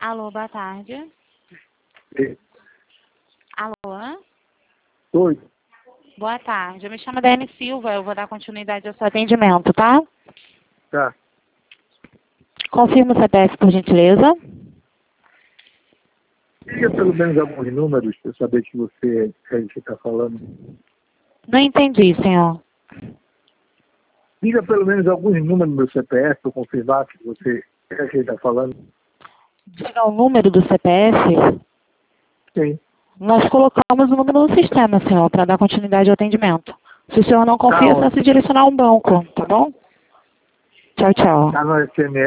Alô, boa tarde. E- Alô? Oi. Boa tarde. Eu me chamo Daiane Silva. Eu vou dar continuidade ao seu atendimento, tá? Tá. Confirma o CPF, por gentileza. Diga pelo menos alguns números para eu saber que você está falando. Não entendi, senhor. Diga pelo menos alguns números do meu CPF para eu confirmar que você é quem está falando. Diga o número do CPF. Sim. Nós colocamos o número no sistema, senhor, para dar continuidade ao atendimento. Se o senhor não confia, é só onde? se direcionar a um banco, tá bom? Tchau, tchau. Tá no SMS.